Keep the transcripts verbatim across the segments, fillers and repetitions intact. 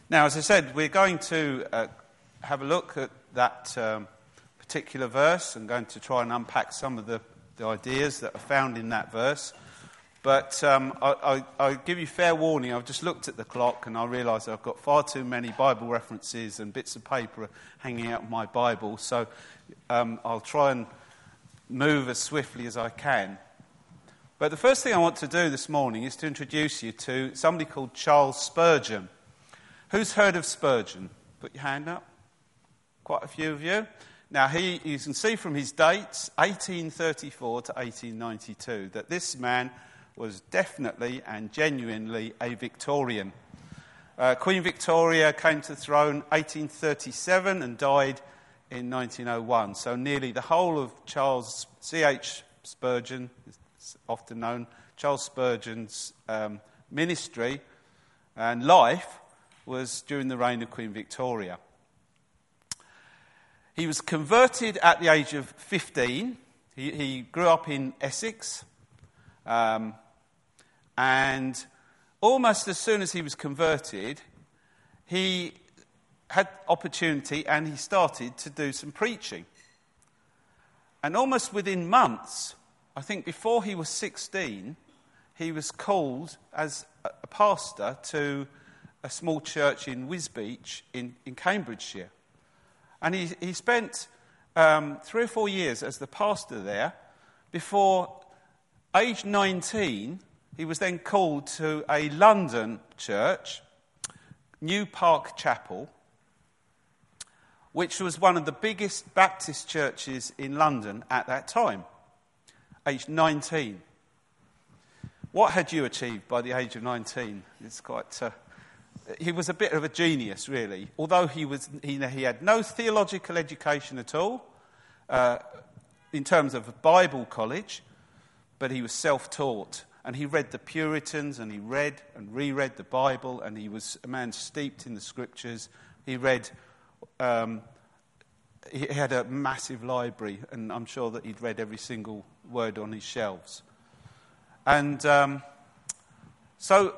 Now, as I said, we're going to uh, have a look at that um, particular verse and going to try and unpack some of the, the ideas that are found in that verse. But um, I, I, I give you fair warning, I've just looked at the clock and I realise I've got far too many Bible references and bits of paper hanging out of my Bible, so um, I'll try and move as swiftly as I can. But the first thing I want to do this morning is to introduce you to somebody called Charles Spurgeon. Who's heard of Spurgeon? Put your hand up. Quite a few of you. Now, he, you can see from his dates, eighteen thirty-four to eighteen ninety-two, that this man was definitely and genuinely a Victorian. Uh, Queen Victoria came to the throne eighteen thirty-seven and died in nineteen oh one. So nearly the whole of Charles C H Spurgeon, often known, Charles Spurgeon's um, ministry and life was during the reign of Queen Victoria. He was converted at the age of fifteen. He, he grew up in Essex. Um, and almost as soon as he was converted, he had opportunity and he started to do some preaching. And almost within months, I think before he was sixteen, he was called as a pastor to a small church in Wisbech in, in Cambridgeshire. And he, he spent um, three or four years as the pastor there. Before age nineteen, he was then called to a London church, New Park Chapel, which was one of the biggest Baptist churches in London at that time, age nineteen. What had you achieved by the age of nineteen? It's quite... Uh, he was a bit of a genius, really. Although he was, he, he had no theological education at all, uh, in terms of a Bible college, but he was self-taught. And he read the Puritans, and he read and reread the Bible, and he was a man steeped in the Scriptures. He read... Um, he had a massive library, and I'm sure that he'd read every single word on his shelves. And um, so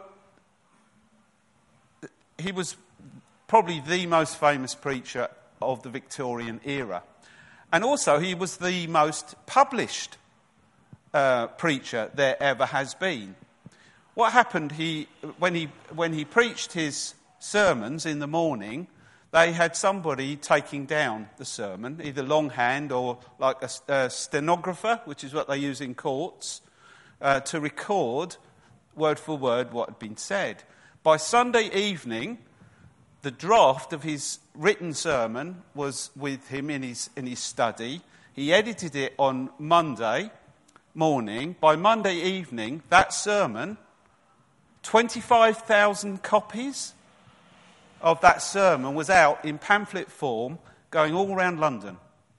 he was probably the most famous preacher of the Victorian era. And also he was the most published uh, preacher there ever has been. What happened, he when he when he preached his sermons in the morning, they had somebody taking down the sermon, either longhand or like a, a stenographer, which is what they use in courts, uh, to record word for word what had been said. By Sunday evening, the draft of his written sermon was with him in his in his study. He edited it on Monday morning. By Monday evening, that sermon, twenty-five thousand copies of that sermon was out in pamphlet form, going all around London.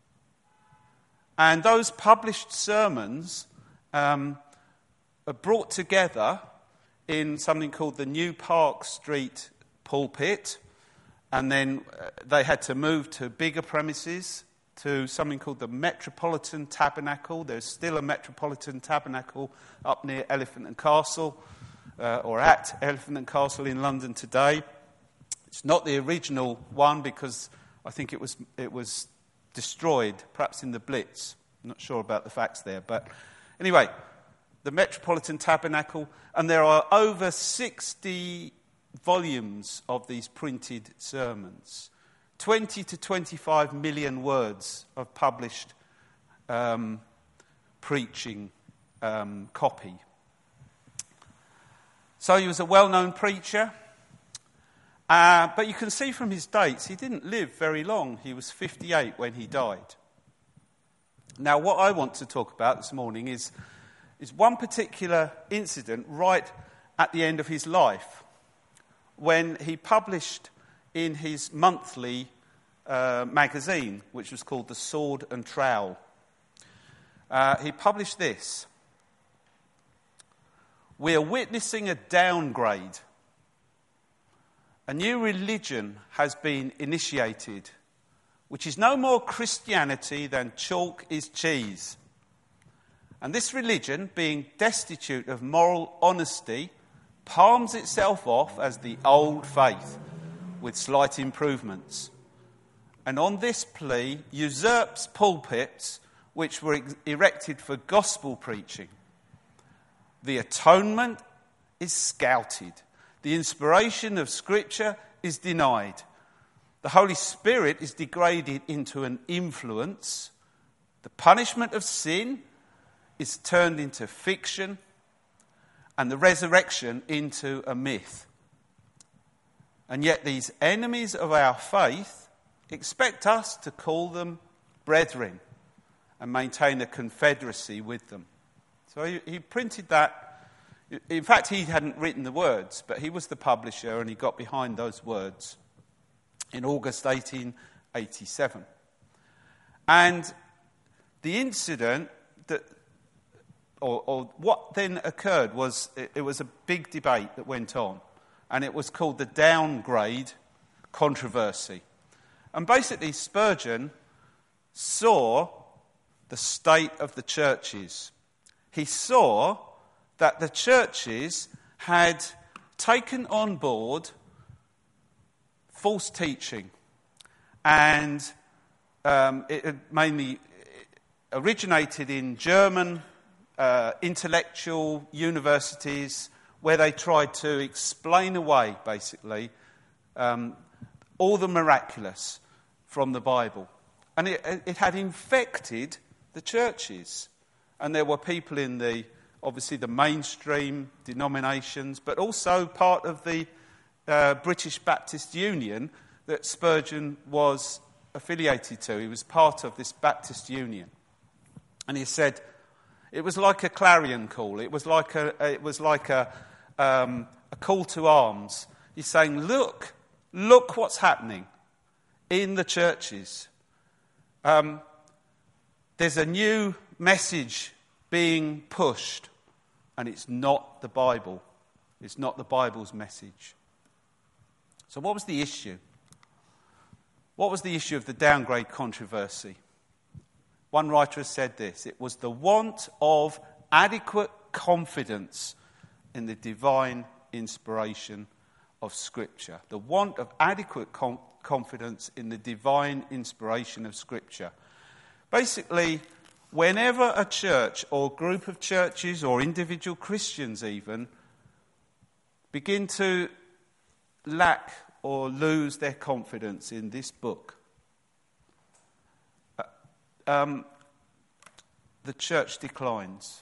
And those published sermons um, are brought together in something called the New Park Street pulpit, and then they had to move to bigger premises, to something called the Metropolitan Tabernacle. There's still a Metropolitan Tabernacle up near Elephant and Castle, uh, or at Elephant and Castle in London today. It's not the original one because I think it was it was destroyed, perhaps in the Blitz. I'm not sure about the facts there. But anyway, the Metropolitan Tabernacle, and there are over sixty volumes of these printed sermons. twenty to twenty-five million words of published um, preaching um, copy. So he was a well-known preacher. Uh, but you can see from his dates, he didn't live very long. He was fifty-eight when he died. Now, what I want to talk about this morning is, is one particular incident right at the end of his life, when he published in his monthly uh, magazine, which was called The Sword and Trowel. Uh, he published this: "We are witnessing a downgrade. A new religion has been initiated, which is no more Christianity than chalk is cheese. And this religion, being destitute of moral honesty, palms itself off as the old faith, with slight improvements, and on this plea usurps pulpits which were ex- erected for gospel preaching. The atonement is scouted. The inspiration of Scripture is denied. The Holy Spirit is degraded into an influence. The punishment of sin is turned into fiction, and the resurrection into a myth. And yet these enemies of our faith expect us to call them brethren and maintain a confederacy with them. So he, he printed that. In fact, he hadn't written the words, but he was the publisher and he got behind those words in August eighteen eighty-seven. And the incident that, or, or what then occurred was, it, it was a big debate that went on, and it was called the downgrade controversy. And basically Spurgeon saw the state of the churches. He saw that the churches had taken on board false teaching, and um, it had mainly originated in German uh, intellectual universities, where they tried to explain away, basically, um, all the miraculous from the Bible. And it, it had infected the churches. And there were people in the, obviously, the mainstream denominations, but also part of the uh, British Baptist Union that Spurgeon was affiliated to. He was part of this Baptist Union. And he said it was like a clarion call. It was like a, it was like a, um, a call to arms. He's saying, look, look what's happening in the churches. Um, there's a new message being pushed, and it's not the Bible. It's not the Bible's message. So what was the issue? What was the issue of the downgrade controversy? One writer has said this: it was the want of adequate confidence in the divine inspiration of Scripture. The want of adequate com- confidence in the divine inspiration of Scripture. Basically, whenever a church or group of churches or individual Christians even begin to lack or lose their confidence in this book, uh, um, the church declines.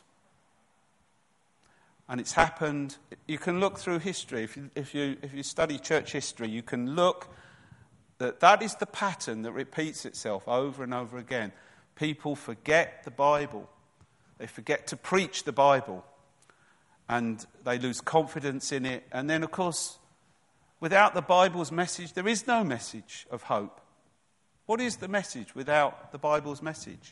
And it's happened. You can look through history. If you, if you, if you study church history, you can look that that is the pattern that repeats itself over and over again. People forget the Bible. They forget to preach the Bible. And they lose confidence in it. And then, of course, without the Bible's message, there is no message of hope. What is the message without the Bible's message?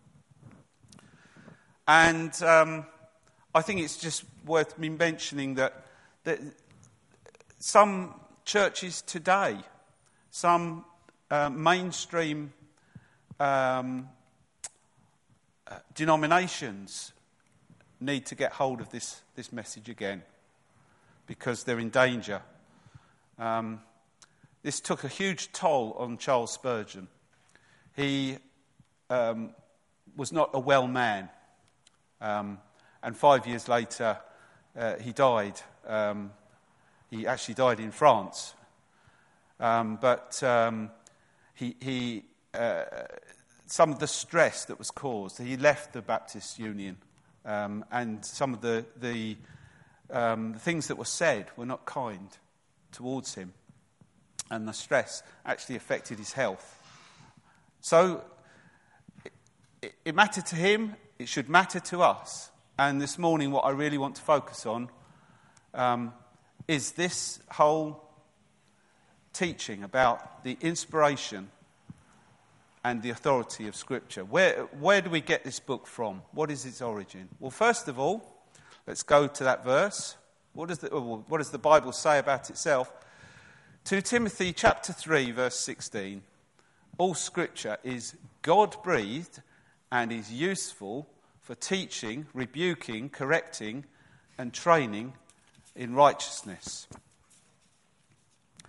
And um, I think it's just worth me mentioning that, that some churches today, some uh, mainstream um, uh, denominations need to get hold of this, this message again, because they're in danger. Um, this took a huge toll on Charles Spurgeon. He um, was not a well man. Um, and five years later, uh, he died. Um, he actually died in France. Um, but um, he, he uh, some of the stress that was caused, he left the Baptist Union, um, and some of the, the, um, the things that were said were not kind towards him. And the stress actually affected his health. So it, it mattered to him. It should matter to us. And this morning, what I really want to focus on um, is this whole teaching about the inspiration and the authority of Scripture. Where, where do we get this book from? What is its origin? Well, first of all, let's go to that verse. What does the, what does the Bible say about itself? Second Timothy chapter three, verse sixteen. All Scripture is God-breathed and is useful for teaching, rebuking, correcting, and training in righteousness.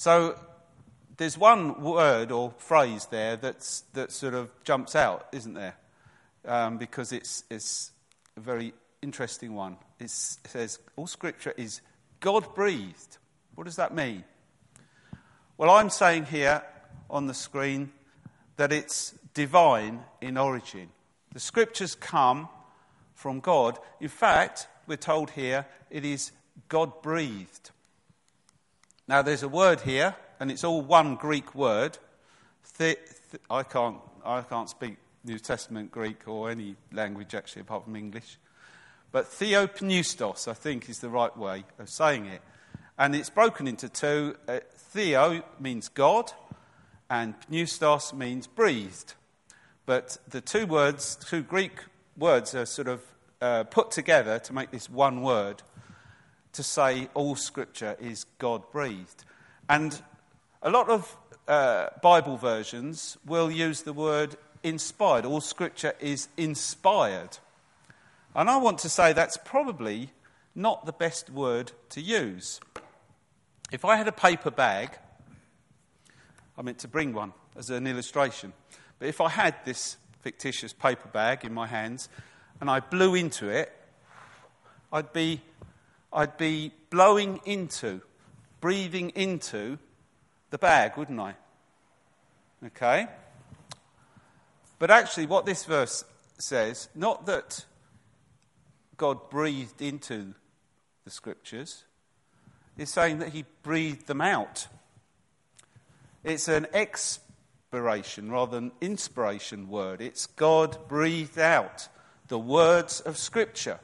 So there's one word or phrase there that's, that sort of jumps out, isn't there? Um, because it's, it's a very interesting one. It's, it says, all Scripture is God-breathed. What does that mean? Well, I'm saying here on the screen that it's divine in origin. The Scriptures come from God. In fact, we're told here it is God-breathed. Now, there's a word here, and it's all one Greek word. The, th- I can't, I can't speak New Testament Greek or any language actually apart from English. But theopneustos, I think, is the right way of saying it. And it's broken into two. Uh, theo means God, and pneustos means breathed. But the two words, two Greek words, are sort of uh, put together to make this one word to say all Scripture is God-breathed. And a lot of uh, Bible versions will use the word inspired. All Scripture is inspired. And I want to say that's probably not the best word to use. If I had a paper bag, I meant to bring one as an illustration, but if I had this fictitious paper bag in my hands and I blew into it, I'd be, I'd be blowing into, breathing into the bag, wouldn't I? Okay? But actually what this verse says, not that God breathed into the Scriptures, is saying that he breathed them out. It's an expiration rather than inspiration word. It's God breathed out the words of Scripture.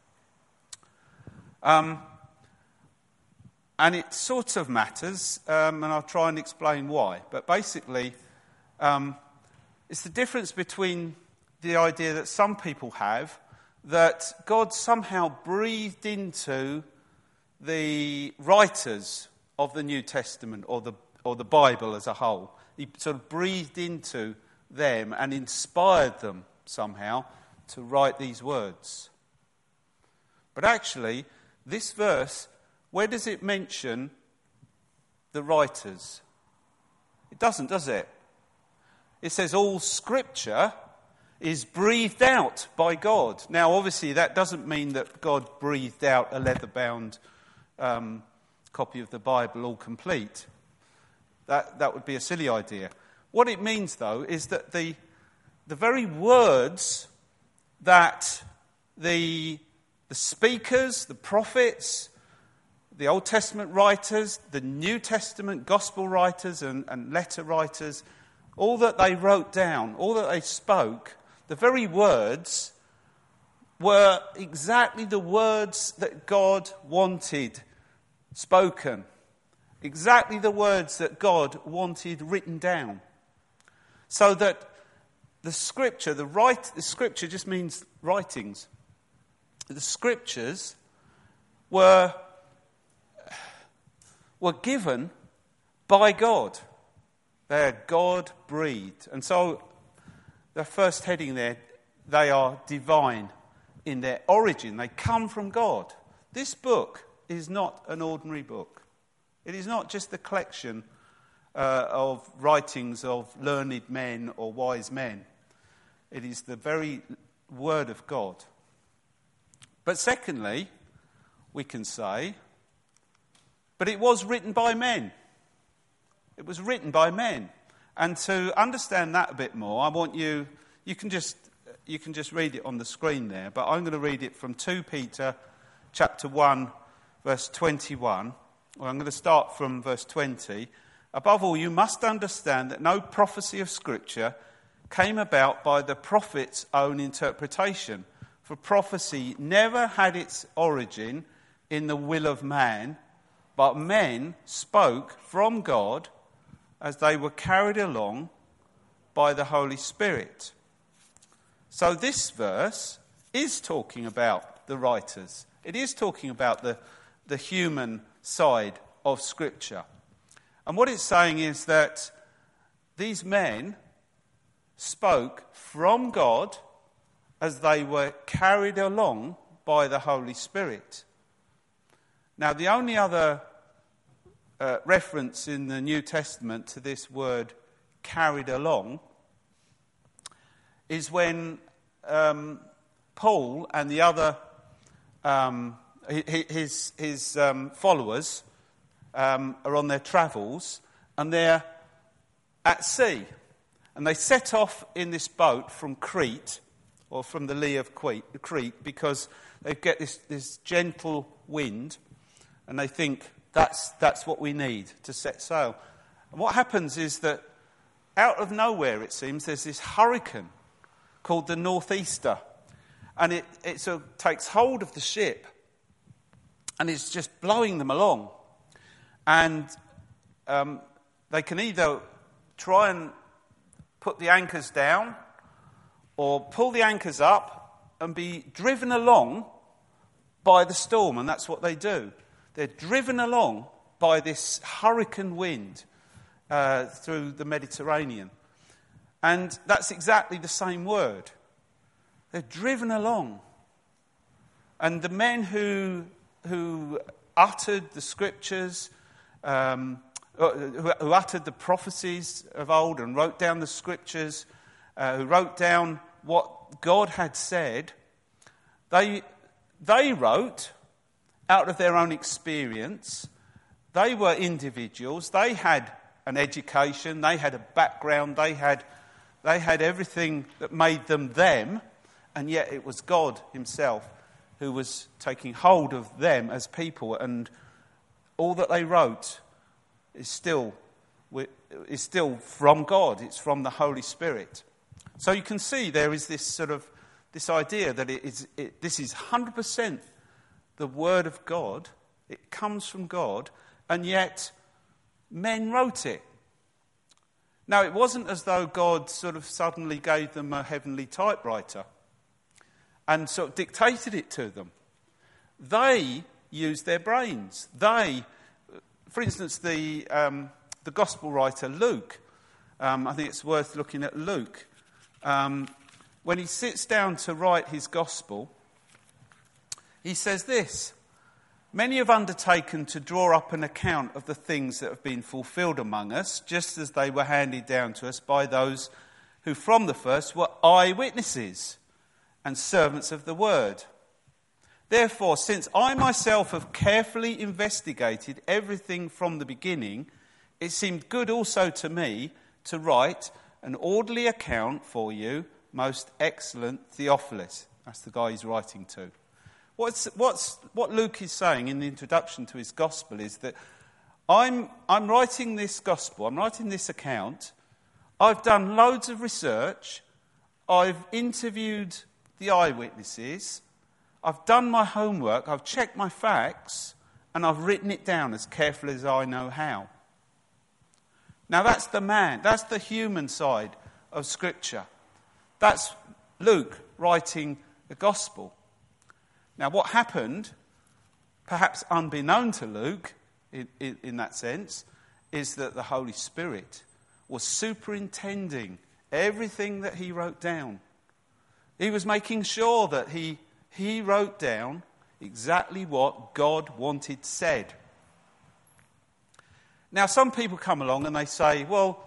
Um, and it sort of matters, um, and I'll try and explain why. But basically, um, it's the difference between the idea that some people have that God somehow breathed into the writers of the New Testament or the or the Bible as a whole. He sort of breathed into them and inspired them somehow to write these words. But actually, this verse, where does it mention the writers? It doesn't, does it? It says all Scripture is breathed out by God. Now, obviously, that doesn't mean that God breathed out a leather-bound um, copy of the Bible all complete. That that would be a silly idea. What it means, though, is that the the very words that the the speakers, the prophets, the Old Testament writers, the New Testament gospel writers and, and letter writers, all that they wrote down, all that they spoke, the very words were exactly the words that God wanted spoken. Exactly the words that God wanted written down. So that the Scripture, the right, the Scripture just means writings. The Scriptures were, were given by God. They're God-breathed. And so the first heading there, they are divine in their origin. They come from God. This book is not an ordinary book. It is not just the collection uh, of writings of learned men or wise men. It is the very word of God. But secondly, we can say, but it was written by men. It was written by men. And to understand that a bit more, I want you, you can just you can just read it on the screen there, but I'm going to read it from Second Peter chapter one, verse twenty-one. Well, I'm going to start from verse twenty. Above all, you must understand that no prophecy of Scripture came about by the prophet's own interpretation. For prophecy never had its origin in the will of man, but men spoke from God as they were carried along by the Holy Spirit. So this verse is talking about the writers. It is talking about the, the human side of Scripture. And what it's saying is that these men spoke from God as they were carried along by the Holy Spirit. Now, the only other uh, reference in the New Testament to this word carried along is when um, Paul and the other, um, his, his um, followers um, are on their travels, and they're at sea. And they set off in this boat from Crete, or from the lee of Crete, because they get this, this gentle wind, and they think that's, that's what we need to set sail. And what happens is that out of nowhere, it seems, there's this hurricane called the Northeaster, and it, it sort of takes hold of the ship, and it's just blowing them along. And um, they can either try and put the anchors down or pull the anchors up and be driven along by the storm, and that's what they do. They're driven along by this hurricane wind uh, through the Mediterranean. And that's exactly the same word. They're driven along. And the men who, who uttered the scriptures, um, who, who uttered the prophecies of old and wrote down the scriptures, uh, who wrote down what God had said, they, they wrote out of their own experience. They were individuals. They had an education. They had a background. They had, they had everything that made them them, and yet it was God himself who was taking hold of them as people, and all that they wrote is still, is still from God. It's from the Holy Spirit. So you can see there is this sort of this idea that it is it, this is one hundred percent the Word of God. It comes from God, and yet men wrote it. Now, it wasn't as though God sort of suddenly gave them a heavenly typewriter and sort of dictated it to them. They used their brains. They, for instance, the um, the gospel writer Luke, um, I think it's worth looking at Luke. Um, when he sits down to write his gospel, he says this: "Many have undertaken to draw up an account of the things that have been fulfilled among us, just as they were handed down to us by those who from the first were eyewitnesses and servants of the word. Therefore, since I myself have carefully investigated everything from the beginning, it seemed good also to me to write an orderly account for you, most excellent Theophilus." That's the guy he's writing to. What's, what's, what Luke is saying in the introduction to his gospel is that I'm, I'm writing this gospel, I'm writing this account, I've done loads of research, I've interviewed the eyewitnesses, I've done my homework, I've checked my facts, and I've written it down as carefully as I know how. Now that's the man, that's the human side of Scripture. That's Luke writing the gospel. Now what happened, perhaps unbeknown to Luke in, in, in that sense, is that the Holy Spirit was superintending everything that he wrote down. He was making sure that he, he wrote down exactly what God wanted said. Now, some people come along and they say, well,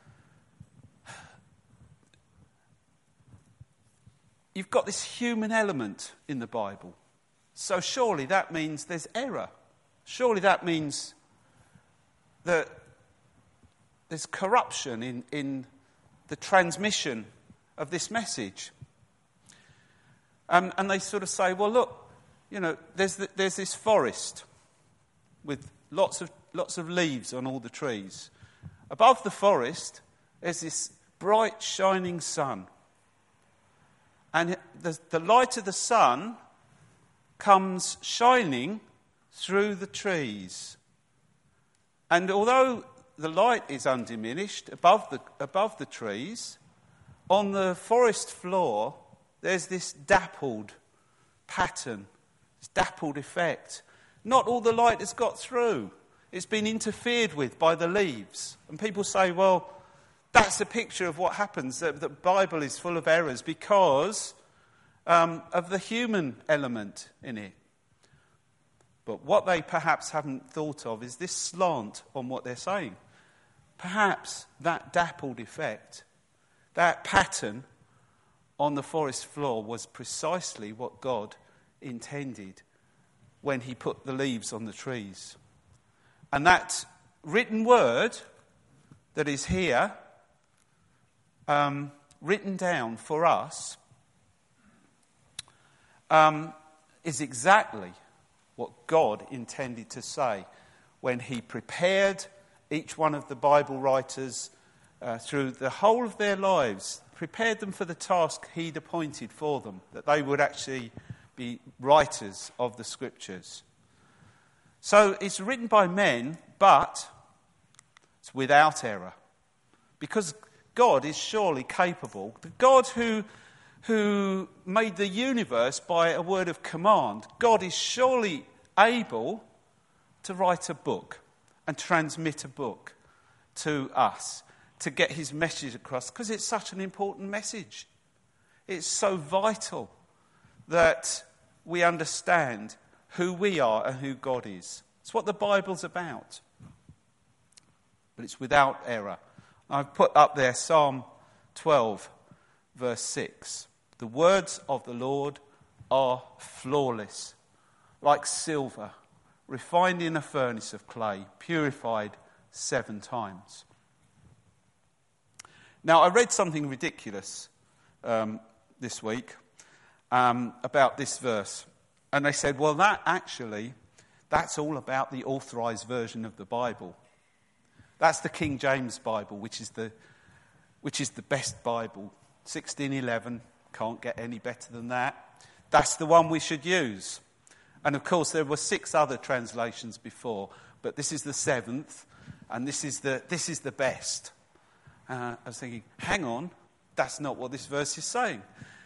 you've got this human element in the Bible, so surely that means there's error. Surely that means that there's corruption in, in the transmission of this message. Um, and they sort of say, well, look, you know, there's the, there's this forest with lots of lots of leaves on all the trees. Above the forest, there's this bright, shining sun. And the, the light of the sun comes shining through the trees. And although the light is undiminished above the, above the trees, on the forest floor, there's this dappled pattern, this dappled effect. Not all the light has got through. It's been interfered with by the leaves. And people say, well, that's a picture of what happens. The, the Bible is full of errors because um, of the human element in it. But what they perhaps haven't thought of is this slant on what they're saying. Perhaps that dappled effect, that pattern on the forest floor was precisely what God intended when he put the leaves on the trees. And that written word that is here, um, written down for us, um, is exactly what God intended to say when he prepared each one of the Bible writers uh, through the whole of their lives, prepared them for the task he'd appointed for them, that they would actually be writers of the Scriptures. So it's written by men, but it's without error. Because God is surely capable. The God who, who made the universe by a word of command, God is surely able to write a book and transmit a book to us, to get his message across, because it's such an important message. It's so vital that we understand who we are and who God is. It's what the Bible's about. But it's without error. I've put up there Psalm twelve, verse six. The words of the Lord are flawless, like silver, refined in a furnace of clay, purified seven times. Now, I read something ridiculous um, this week um, about this verse. And they said, well, that actually, that's all about the authorised version of the Bible. That's the King James Bible, which is the which is the best Bible. sixteen eleven, can't get any better than that. That's the one we should use. And of course, there were six other translations before, but this is the seventh, and this is the this is the best. Uh, I was thinking, hang on, that's not what this verse is saying.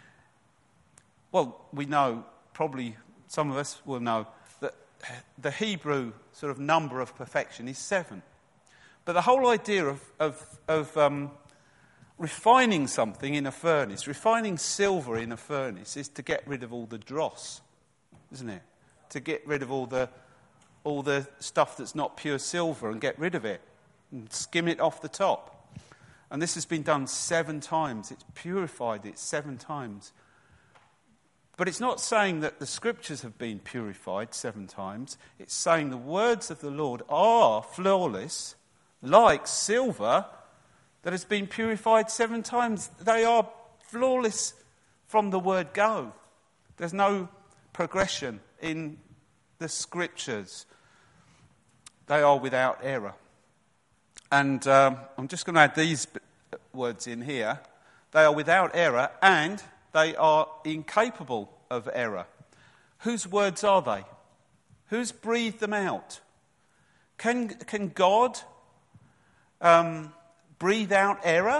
Well, we know, probably some of us will know, that the Hebrew sort of number of perfection is seven. But the whole idea of, of, of um, refining something in a furnace, refining silver in a furnace, is to get rid of all the dross, isn't it? To get rid of all the all the stuff that's not pure silver and get rid of it and skim it off the top. And this has been done seven times. It's purified it seven times. But it's not saying that the Scriptures have been purified seven times. It's saying the words of the Lord are flawless, like silver that has been purified seven times. They are flawless from the word go. There's no progression in the Scriptures. They are without error. And um, I'm just going to add these words in here. They are without error and they are incapable of error. Whose words are they? Who's breathed them out? Can, can God um, breathe out error?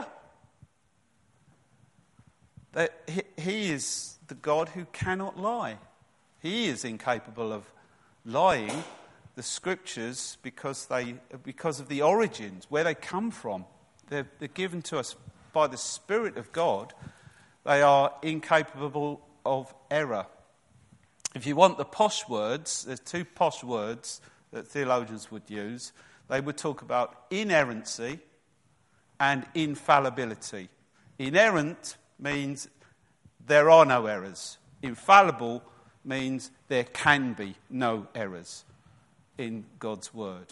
That he, he is the God who cannot lie. He is incapable of lying. The Scriptures, because they because of the origins, where they come from, they're, they're given to us by the Spirit of God. They are incapable of error. If you want the posh words, there's two posh words that theologians would use. They would talk about inerrancy and infallibility. Inerrant means there are no errors. Infallible means there can be no errors in God's word.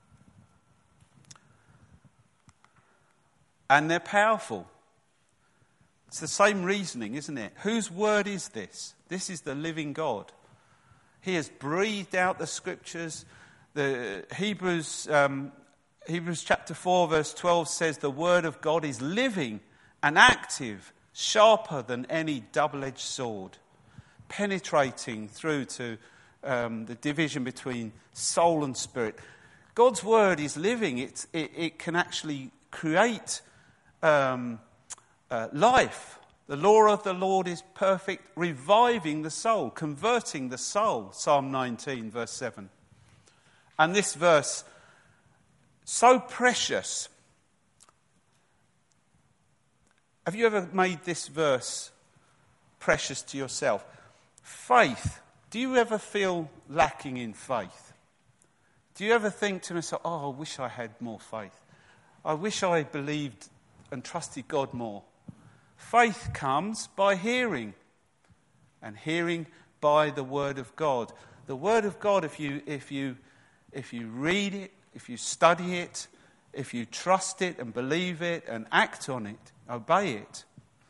And they're powerful. It's the same reasoning, isn't it? Whose word is this? This is the living God. He has breathed out the Scriptures. The Hebrews, um, Hebrews chapter four, verse twelve says the word of God is living and active, sharper than any double-edged sword, penetrating through to Um, the division between soul and spirit. God's word is living. It's, it, it can actually create um, uh, life. The law of the Lord is perfect, reviving the soul, converting the soul. Psalm nineteen, verse seven. And this verse, so precious. Have you ever made this verse precious to yourself? Faith. Do you ever feel lacking in faith? Do you ever think to yourself, oh, I wish I had more faith. I wish I believed and trusted God more. Faith comes by hearing, and hearing by the Word of God. The Word of God, if you if you if you read it, if you study it, if you trust it and believe it and act on it, obey it,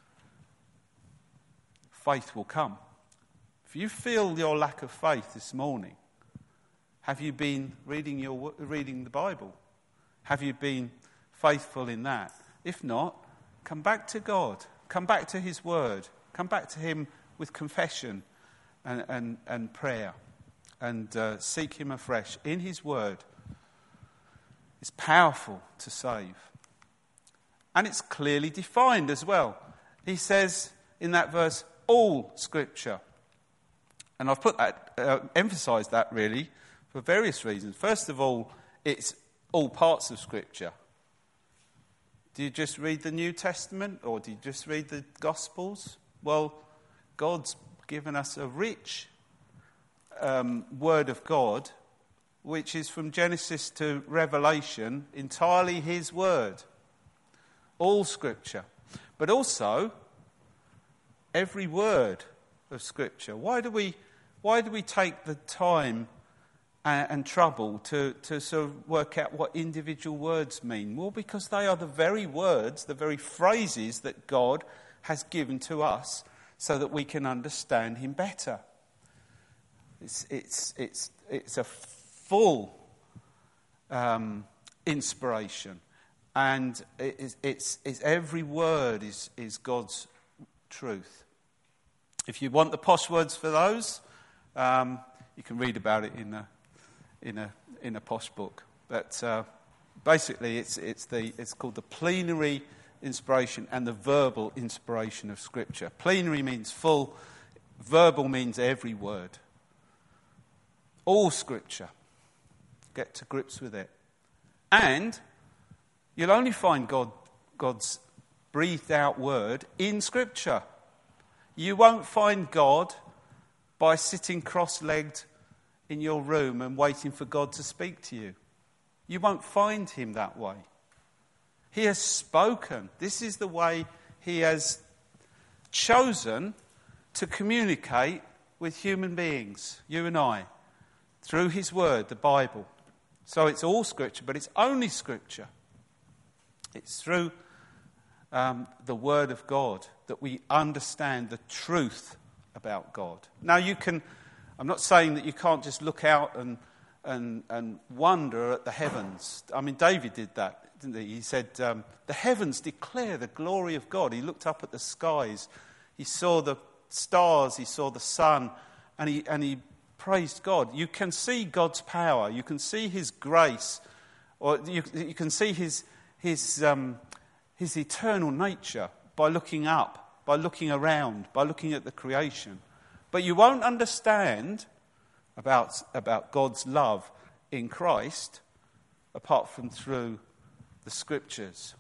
faith will come. If you feel your lack of faith this morning, have you been reading your reading the Bible? Have you been faithful in that? If not, come back to God. Come back to his word. Come back to him with confession and, and, and prayer. And uh, seek him afresh in his word. It's powerful to save. And it's clearly defined as well. He says in that verse, all scripture. And I've put that, uh, emphasised that really for various reasons. First of all, it's all parts of scripture. Do you just read the New Testament or do you just read the Gospels? Well, God's given us a rich um, word of God, which is from Genesis to Revelation, entirely his word. All scripture. But also, every word of scripture. Why do we, why do we take the time and, and trouble to, to sort of work out what individual words mean? Well, because they are the very words, the very phrases that God has given to us so that we can understand him better. It's, it's, it's, it's a full um, inspiration. And it is, it's, it's every word is, is God's truth. If you want the posh words for those, um, you can read about it in a in a in a posh book. But uh, basically, it's it's the it's called the plenary inspiration and the verbal inspiration of Scripture. Plenary means full. Verbal means every word. All Scripture. Get to grips with it, and you'll only find God God's breathed out word in Scripture. You won't find God by sitting cross-legged in your room and waiting for God to speak to you. You won't find him that way. He has spoken. This is the way he has chosen to communicate with human beings, you and I, through his word, the Bible. So it's all Scripture, but it's only Scripture. It's through um, the Word of God that we understand the truth about God. Now you can, I'm not saying that you can't just look out and and, and wonder at the heavens. I mean, David did that, didn't he? He said, um, the heavens declare the glory of God. He looked up at the skies. He saw the stars. He saw the sun. And he, and he praised God. You can see God's power. You can see his grace. Or you, you can see his, his, um, his eternal nature by looking up, by looking around, by looking at the creation. But you won't understand about, about God's love in Christ apart from through the Scriptures.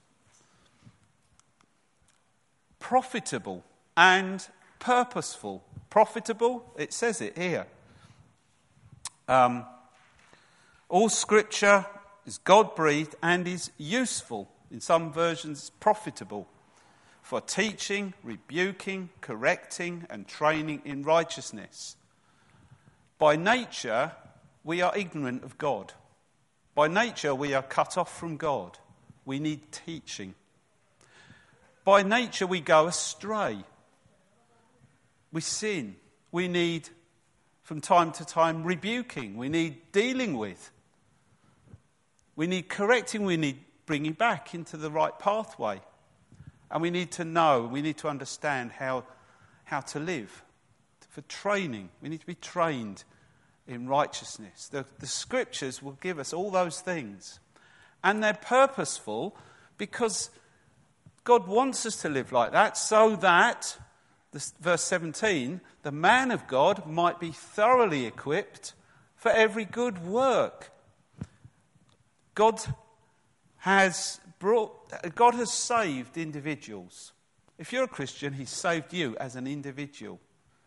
Profitable and purposeful. Profitable, it says it here. Um, all Scripture is God-breathed and is useful. In some versions, profitable. For teaching, rebuking, correcting, and training in righteousness. By nature, we are ignorant of God. By nature, we are cut off from God. We need teaching. By nature, we go astray. We sin. We need, from time to time, rebuking. We need dealing with. We need correcting. We need bringing back into the right pathway. And we need to know, we need to understand how, how to live. For training, we need to be trained in righteousness. The, the Scriptures will give us all those things. And they're purposeful because God wants us to live like that so that, this, verse seventeen, the man of God might be thoroughly equipped for every good work. God has brought, God has saved individuals. If you're a Christian, he's saved you as an individual.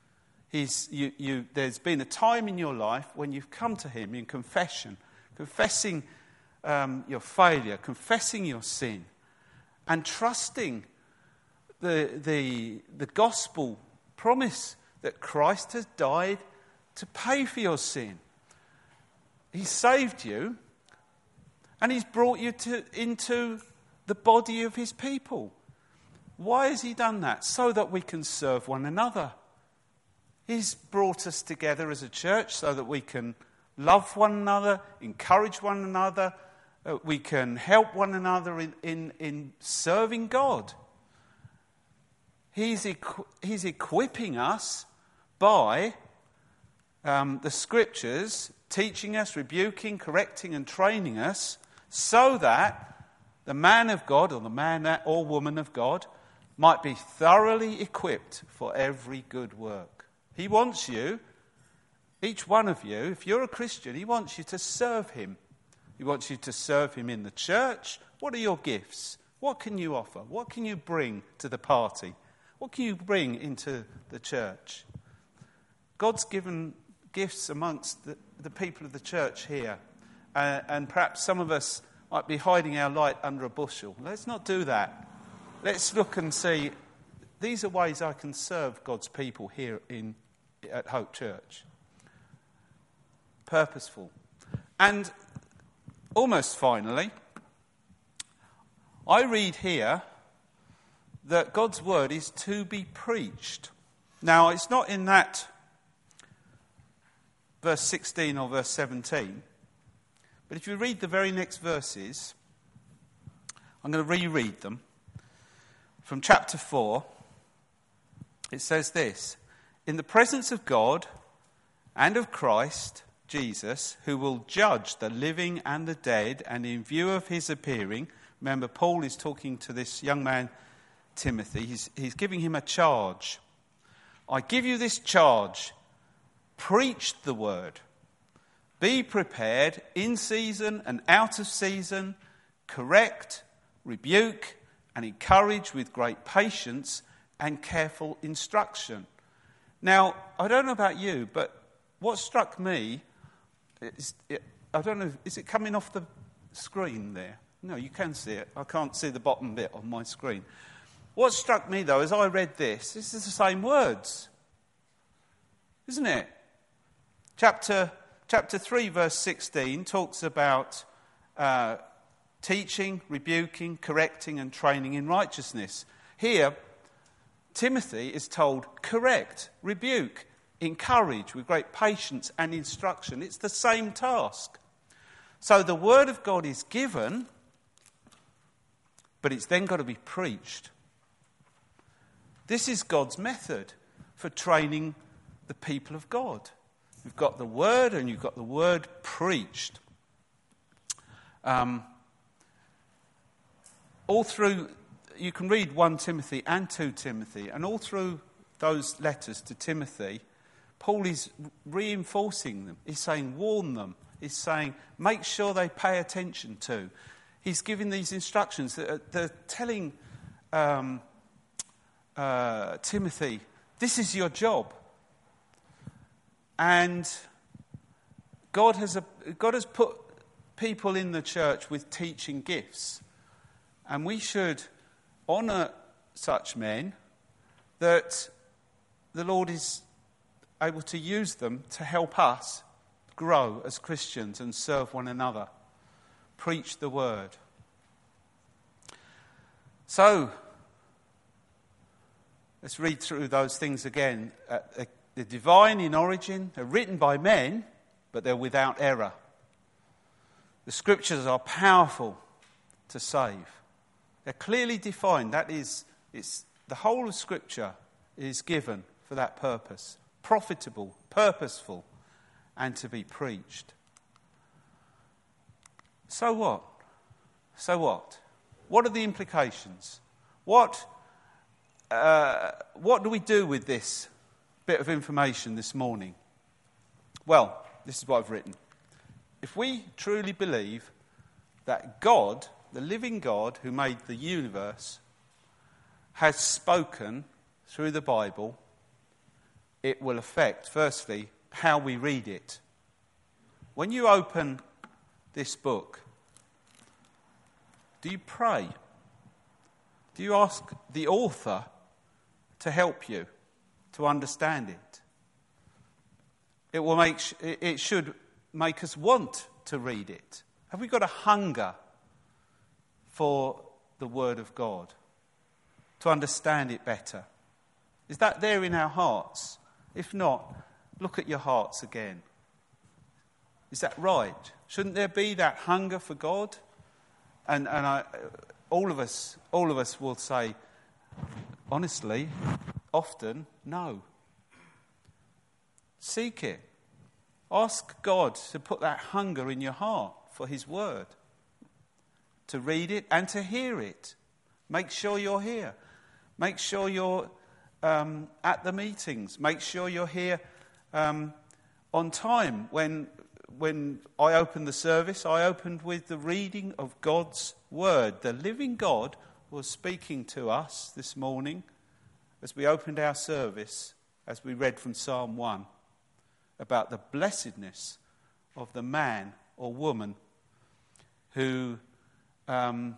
He's, you, you, there's been a time in your life when you've come to him in confession, confessing um, your failure, confessing your sin, and trusting the, the, the gospel promise that Christ has died to pay for your sin. He saved you, and he's brought you to, into the body of his people. Why has he done that? So that we can serve one another. He's brought us together as a church so that we can love one another, encourage one another, uh, we can help one another in, in, in serving God. He's, equ- he's equipping us by um, the scriptures, teaching us, rebuking, correcting and training us so that the man of God or the man or woman of God might be thoroughly equipped for every good work. He wants you, each one of you, if you're a Christian, he wants you to serve him. He wants you to serve him in the church. What are your gifts? What can you offer? What can you bring to the party? What can you bring into the church? God's given gifts amongst the, the people of the church here. Uh, and perhaps some of us might be hiding our light under a bushel. Let's not do that. Let's look and see, these are ways I can serve God's people here in at Hope Church. Purposeful. And almost finally, I read here that God's word is to be preached. Now, it's not in that verse sixteen or verse seventeen, but if you read the very next verses, I'm going to reread them. From chapter four, it says this: in the presence of God and of Christ Jesus, who will judge the living and the dead, and in view of his appearing, remember Paul is talking to this young man, Timothy, he's, he's giving him a charge. I give you this charge, preach the word, be prepared in season and out of season, correct, rebuke, and encourage with great patience and careful instruction. Now, I don't know about you, but what struck me, is, it, I don't know, is it coming off the screen there? No, you can see it. I can't see the bottom bit on my screen. What struck me, though, as I read this, this is the same words, isn't it? Chapter, chapter three, verse sixteen, talks about uh, teaching, rebuking, correcting, and training in righteousness. Here, Timothy is told, correct, rebuke, encourage with great patience and instruction. It's the same task. So the word of God is given, but it's then got to be preached. This is God's method for training the people of God. You've got the word and you've got the word preached. Um, all through, you can read First Timothy and Second Timothy, and all through those letters to Timothy, Paul is reinforcing them. He's saying, warn them. He's saying, make sure they pay attention to. He's giving these instructions that are, they're telling um, uh, Timothy, this is your job. And God has a, God has put people in the church with teaching gifts. And we should honour such men, that the Lord is able to use them to help us grow as Christians and serve one another. Preach the word. So, let's read through those things again. Uh, they're divine in origin, they're written by men, but they're without error. The scriptures are powerful to save. They're clearly defined. That is, it's the whole of Scripture is given for that purpose. Profitable, purposeful, and to be preached. So what? So what? What are the implications? What, uh, what do we do with this bit of information this morning? Well, this is what I've written. If we truly believe that God, the living God who made the universe, has spoken through the Bible, it will affect, firstly, how we read it. When you open this book, do you pray? Do you ask the author to help you to understand it? It will make. It should make us want to read it. Have we got a hunger for the Word of God, to understand it better? Is that there in our hearts? If not, look at your hearts again. Is that right? Shouldn't there be that hunger for God? And and I, all of us, all of us will say, honestly, often, no. Seek it. Ask God to put that hunger in your heart for His Word, to read it and to hear it. Make sure you're here. Make sure you're um, at the meetings. Make sure you're here um, on time. When when I opened the service, I opened with the reading of God's Word. The living God was speaking to us this morning as we opened our service, as we read from Psalm one, about the blessedness of the man or woman who um,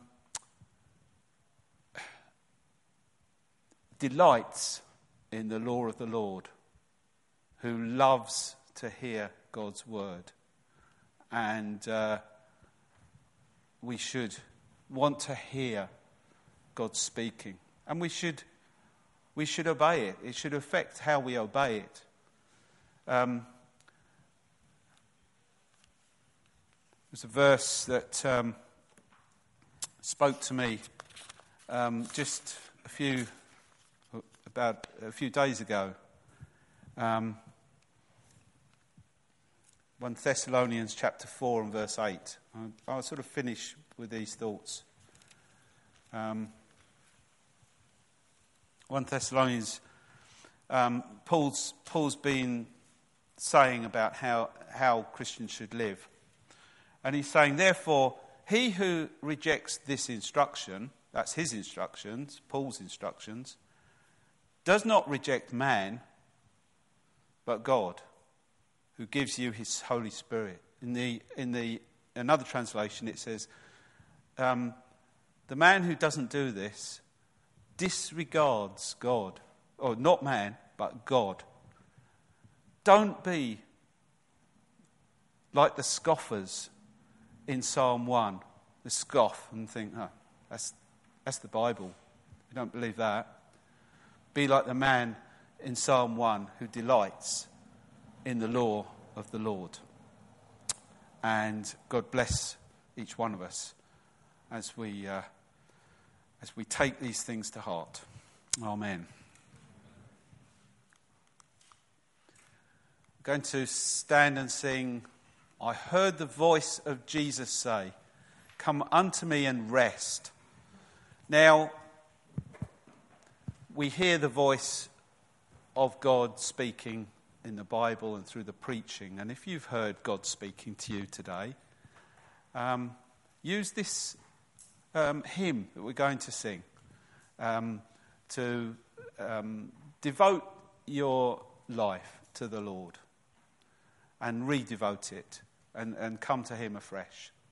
delights in the law of the Lord, who loves to hear God's word. And uh, we should want to hear God speaking. And we should we should obey it. It should affect how we obey it. Um, there's a verse that um, spoke to me um, just a few about a few days ago. Um, First Thessalonians chapter four and verse eight. I'll sort of finish with these thoughts. Um, First Thessalonians, um, Paul's Paul's been saying about how how Christians should live, and he's saying, therefore, he who rejects this instruction, that's his instructions, Paul's instructions, does not reject man, but God, who gives you his Holy Spirit. In the in the another translation, it says, um, the man who doesn't do this disregards God, or not man, but God. Don't be like the scoffers in Psalm one, the scoff and think, oh, that's that's the Bible. We don't believe that. Be like the man in Psalm one who delights in the law of the Lord. And God bless each one of us as we uh, as we take these things to heart. Amen. I'm going to stand and sing, I heard the voice of Jesus say, come unto me and rest. Now, we hear the voice of God speaking in the Bible and through the preaching. And if you've heard God speaking to you today, um, use this um, hymn that we're going to sing um, to um, devote your life to the Lord and redevote it and, and come to him afresh.